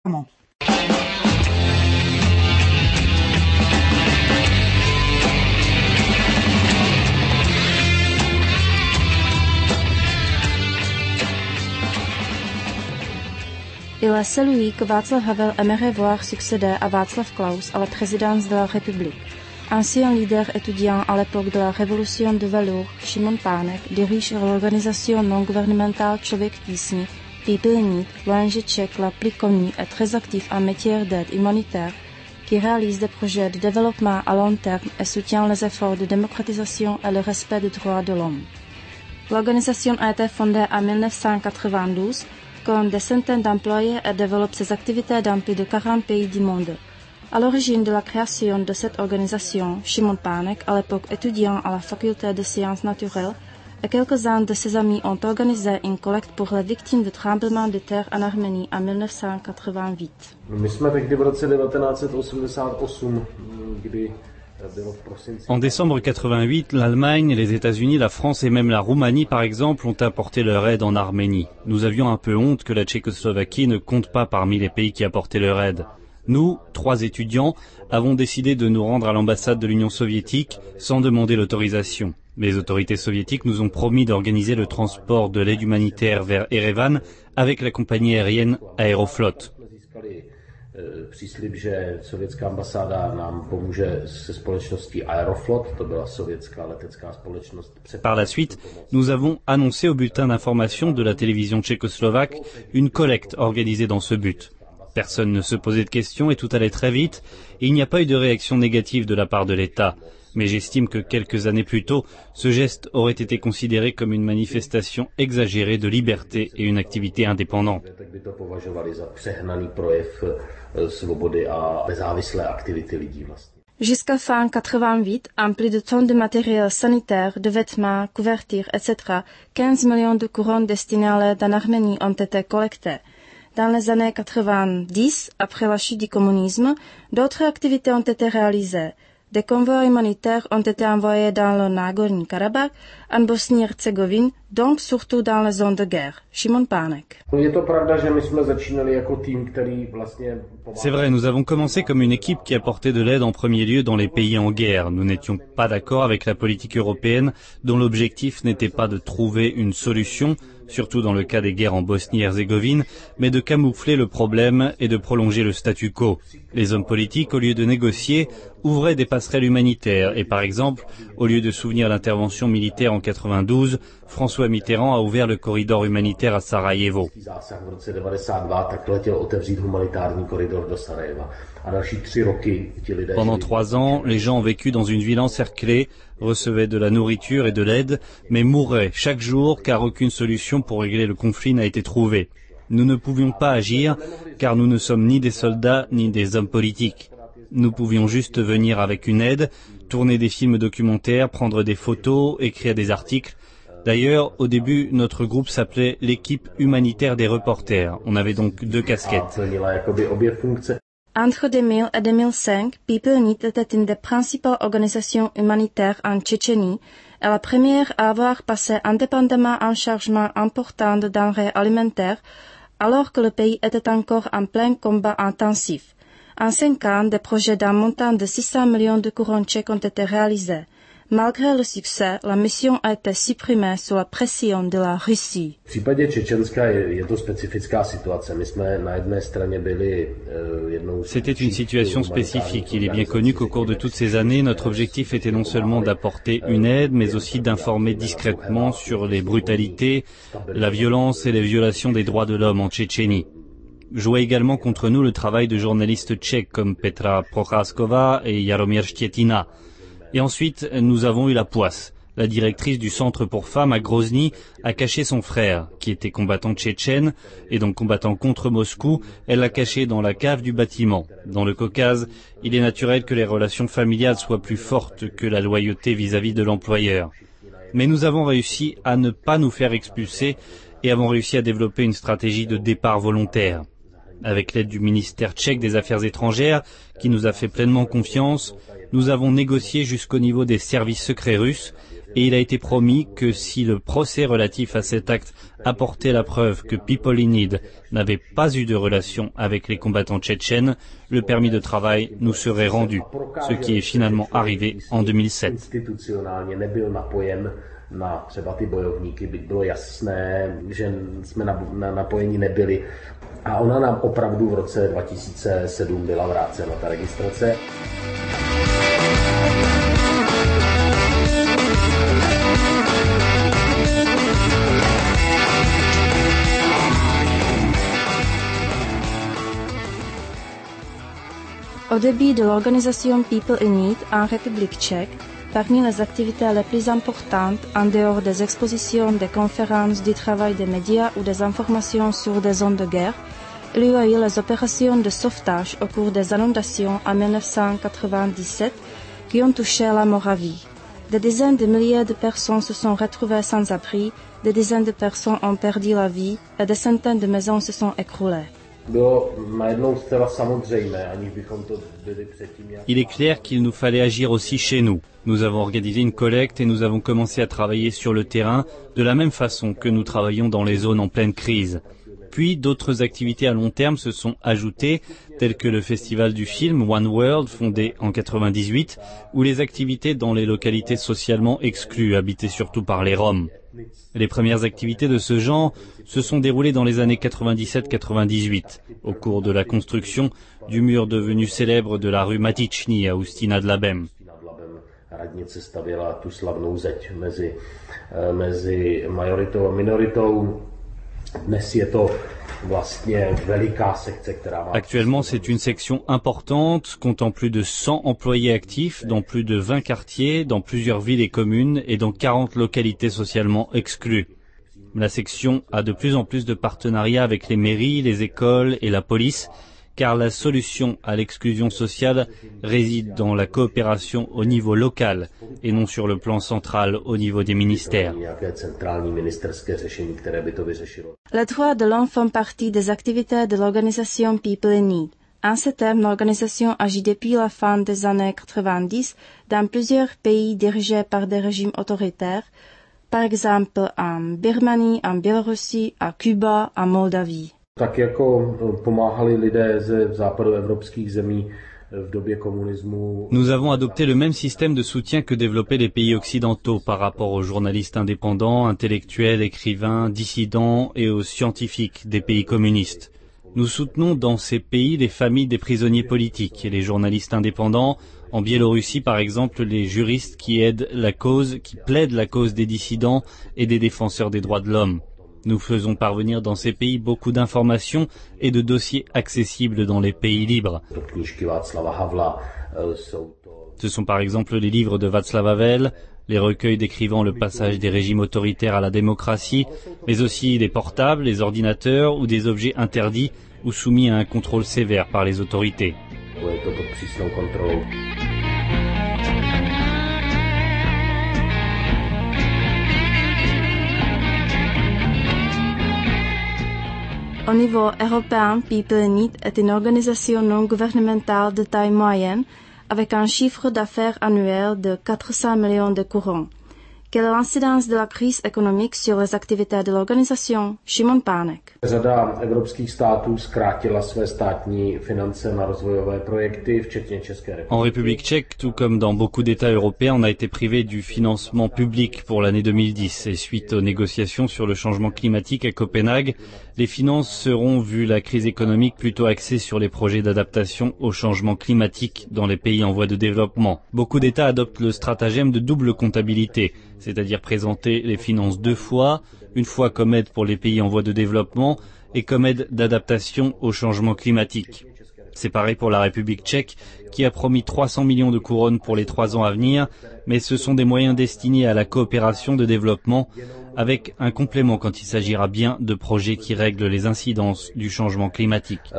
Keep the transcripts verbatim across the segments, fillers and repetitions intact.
Il a celui que Václav Havel aimerait voir succéder à Václav Klaus à la présidence de la République. Ancien leader étudiant à l'époque de la révolution de velours, Šimon Pánek dirige l'organisation non-gouvernementale Člověk tísni, People in Need, l'O N G tchèque la plus connue et très active en matière d'aide humanitaire, qui réalise des projets de développement à long terme et soutient les efforts de démocratisation et le respect des droits de l'homme. L'organisation a été fondée en mille neuf cent quatre-vingt-douze, compte des centaines d'employés et développe ses activités dans plus de quarante pays du monde. À l'origine de la création de cette organisation, Šimon Pánek, à l'époque étudiant à la faculté de sciences naturelles, et quelques-uns de ses amis ont organisé une collecte pour les victimes du tremblement de terre en Arménie en mille neuf cent quatre-vingt-huit. My jsme tehdy v roce devatenáct set osmdesát osm, kdy En décembre quatre-vingt-huit, l'Allemagne, les États-Unis, la France et même la Roumanie, par exemple, ont apporté leur aide en Arménie. Nous avions un peu honte que la Tchécoslovaquie ne compte pas parmi les pays qui apportaient leur aide. Nous, trois étudiants, avons décidé de nous rendre à l'ambassade de l'Union soviétique sans demander l'autorisation. Les autorités soviétiques nous ont promis d'organiser le transport de l'aide humanitaire vers Erevan avec la compagnie aérienne Aeroflot. Příslib, že sovětská ambasáda nám pomůže se společností Aeroflot, to byla sovětská letecká společnost. Par la suite, nous avons annoncé au bulletin d'information de la télévision tchécoslovaque une collecte organisée dans ce but. Personne ne se posait de questions et tout allait très vite, et il n'y a pas eu de réaction négative de la part de l'État. Mais j'estime que quelques années plus tôt, ce geste aurait été considéré comme une manifestation exagérée de liberté et une activité indépendante. Jusqu'à fin quatre-vingt-huit, en plus de tonnes de matériel sanitaire, de vêtements, couvertures, et cetera, quinze millions de couronnes destinées à l'aide en Arménie ont été collectées. Dans les années quatre-vingt-dix, après la chute du communisme, d'autres activités ont été réalisées. Des convois humanitaires ont été envoyés dans le Náhorní-Karabach, en Bosnie-Herzégovine, donc surtout dans les zones de guerre. Šimon Pánek. C'est vrai, nous avons commencé comme une équipe qui apportait de l'aide en premier lieu dans les pays en guerre. Nous n'étions pas d'accord avec la politique européenne, dont l'objectif n'était pas de trouver une solution, surtout dans le cas des guerres en Bosnie-Herzégovine, mais de camoufler le problème et de prolonger le statu quo. Les hommes politiques, au lieu de négocier, ouvraient des passerelles humanitaires et par exemple, au lieu de soutenir l'intervention militaire en quatre-vingt-douze, François Mitterrand a ouvert le corridor humanitaire à Sarajevo. Pendant trois ans, les gens ont vécu dans une ville encerclée, recevaient de la nourriture et de l'aide, mais mouraient chaque jour car aucune solution pour régler le conflit n'a été trouvée. Nous ne pouvions pas agir car nous ne sommes ni des soldats ni des hommes politiques. Nous pouvions juste venir avec une aide, tourner des films documentaires, prendre des photos, écrire des articles. D'ailleurs, au début, notre groupe s'appelait l'équipe humanitaire des reporters. On avait donc deux casquettes. Entre deux mille et deux mille cinq, People in Need était une des principales organisations humanitaires en Tchétchénie et la première à avoir passé indépendamment un chargement important de denrées alimentaires alors que le pays était encore en plein combat intensif. En cinq ans, des projets d'un montant de six cents millions de couronnes tchèques ont été réalisés. Malgré le succès, la mission a été supprimée sous la pression de la Russie. C'était une situation spécifique. Il est bien connu qu'au cours de toutes ces années, notre objectif était non seulement d'apporter une aide, mais aussi d'informer discrètement sur les brutalités, la violence et les violations des droits de l'homme en Tchétchénie. Jouait également contre nous le travail de journalistes tchèques comme Petra Procházková et Jaromír Štětina. Et ensuite, nous avons eu la poisse. La directrice du centre pour femmes à Grozny a caché son frère, qui était combattant tchétchène, et donc combattant contre Moscou. Elle l'a caché dans la cave du bâtiment. Dans le Caucase, il est naturel que les relations familiales soient plus fortes que la loyauté vis-à-vis de l'employeur. Mais nous avons réussi à ne pas nous faire expulser et avons réussi à développer une stratégie de départ volontaire. Avec l'aide du ministère tchèque des Affaires étrangères, qui nous a fait pleinement confiance, nous avons négocié jusqu'au niveau des services secrets russes et il a été promis que si le procès relatif à cet acte apportait la preuve que People in Need n'avait pas eu de relation avec les combattants tchétchènes, le permis de travail nous serait rendu, ce qui est finalement arrivé en deux mille sept. Na třeba ty bojovníky, byť bylo jasné, že jsme napojeni nebyli. A ona nám opravdu v roce dva tisíce sedm byla vrácena, ta registrace. Au début de l'organisation People in Need en République tchèque, parmi les activités les plus importantes, en dehors des expositions, des conférences, du travail des médias ou des informations sur des zones de guerre, il y a eu les opérations de sauvetage au cours des inondations en mille neuf cent quatre-vingt-dix-sept qui ont touché la Moravie. Des dizaines de milliers de personnes se sont retrouvées sans abri, des dizaines de personnes ont perdu la vie et des centaines de maisons se sont écroulées. Il est clair qu'il nous fallait agir aussi chez nous. Nous avons organisé une collecte et nous avons commencé à travailler sur le terrain de la même façon que nous travaillons dans les zones en pleine crise. Puis d'autres activités à long terme se sont ajoutées, telles que le festival du film One World, fondé en quatre-vingt-dix-huit, ou les activités dans les localités socialement exclues, habitées surtout par les Roms. Les premières activités de ce genre se sont déroulées dans les années quatre-vingt-dix-sept quatre-vingt-dix-huit, au cours de la construction du mur devenu célèbre de la rue Matičný à Ústí nad Labem. Radnice stavěla tu slavnou zeď mezi, mezi majoritou a minoritou. Dnes je to vlastně veliká sekce, která má... Actuellement, c'est une section importante, comptant plus de cent employés actifs dans plus de vingt quartiers, dans plusieurs villes et communes et dans quarante localités socialement exclues. La section a de plus en plus de partenariats avec les mairies, les écoles et la police, car la solution à l'exclusion sociale réside dans la coopération au niveau local et non sur le plan central au niveau des ministères. Les droits de l'homme font partie des activités de l'organisation People in Need. En ces termes, l'organisation agit depuis la fin des années quatre-vingt-dix dans plusieurs pays dirigés par des régimes autoritaires, par exemple en Birmanie, en Biélorussie, à Cuba, en Moldavie. Tak jako pomáhali lidé ze západoevropských zemí v době komunismu. Nous avons adopté le même système de soutien que développaient les pays occidentaux par rapport aux journalistes indépendants, intellectuels, écrivains, dissidents et aux scientifiques des pays communistes. Nous soutenons dans ces pays les familles des prisonniers politiques et les journalistes indépendants. En Biélorussie, par exemple, les juristes qui aident la cause, qui plaident la cause des dissidents et des défenseurs des droits de l'homme. Nous faisons parvenir dans ces pays beaucoup d'informations et de dossiers accessibles dans les pays libres. Ce sont par exemple les livres de Václav Havel, les recueils décrivant le passage des régimes autoritaires à la démocratie, mais aussi des portables, les ordinateurs ou des objets interdits ou soumis à un contrôle sévère par les autorités. Au niveau européen, People in Need est une organisation non gouvernementale de taille moyenne avec un chiffre d'affaires annuel de quatre cents millions de couronnes. Quelle est l'incidence de la crise économique sur les activités de l'organisation? Šimon Pánek. Řada evropských států zkrátila své státní finance na rozvojové projekty, včetně České republiky. En République tchèque, tout comme dans beaucoup d'États européens, on a été privé du financement public pour l'année deux mille dix. Et suite aux négociations sur le changement climatique à Copenhague, les finances seront, vu la crise économique, plutôt axées sur les projets d'adaptation au changement climatique dans les pays en voie de développement. Beaucoup d'États adoptent le stratagème de double comptabilité, c'est-à-dire présenter les finances deux fois, une fois comme aide pour les pays en voie de développement et comme aide d'adaptation au changement climatique. C'est pareil pour la République tchèque qui a promis trois cents millions de couronnes pour les trois ans à venir, mais ce sont des moyens destinés à la coopération de développement avec un complément quand il s'agira bien de projets qui règlent les incidences du changement climatique.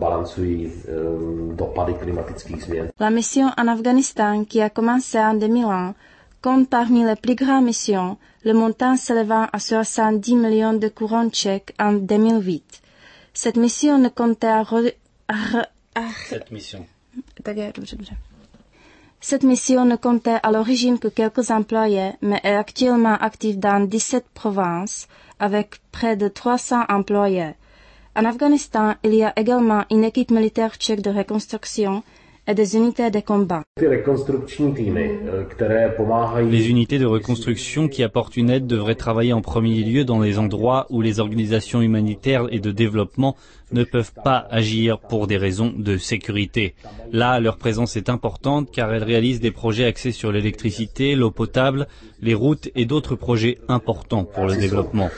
La mission en Afghanistan qui a commencé en deux mille un compte parmi les plus grandes missions, le montant s'élevant à soixante-dix millions de couronnes tchèques en deux mille huit. Cette mission ne comptait à... Re... Cette mission. Tak je, dobře, dobře. Cette mission ne comptait à l'origine que quelques employés, mais est actuellement active dans dix-sept provinces, avec près de trois cents employés. En Afghanistan, il y a également une équipe militaire tchèque de reconstruction et des unités de combat. Les unités de reconstruction qui apportent une aide devraient travailler en premier lieu dans les endroits où les organisations humanitaires et de développement ne peuvent pas agir pour des raisons de sécurité. Là, leur présence est importante car elles réalisent des projets axés sur l'électricité, l'eau potable, les routes et d'autres projets importants pour le développement.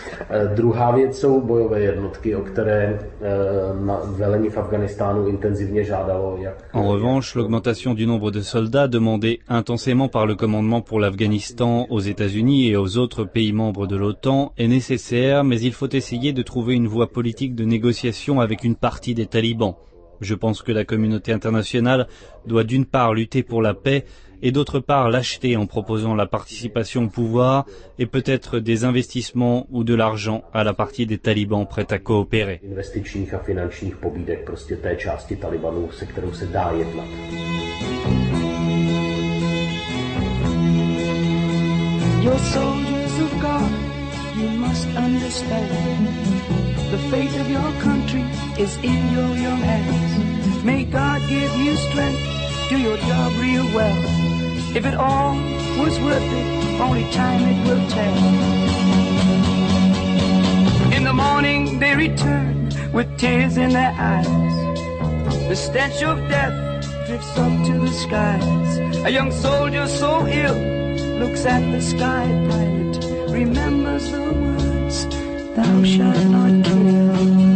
En revanche, l'augmentation du nombre de soldats demandée intensément par le commandement pour l'Afghanistan aux États-Unis et aux autres pays membres de l'OTAN est nécessaire, mais il faut essayer de trouver une voie politique de négociation avec une partie des talibans. Je pense que la communauté internationale doit d'une part lutter pour la paix et d'autre part l'acheter en proposant la participation au pouvoir et peut-être des investissements ou de l'argent à la partie des talibans prête à coopérer. You're soldiers of God, you must understand. The fate of your country is in your young hands. May God give you strength, do your job real well. If it all was worth it, only time it will tell. In the morning they return with tears in their eyes. The stench of death drifts up to the skies. A young soldier so ill looks at the sky bright, remembers the words, thou shalt not kill.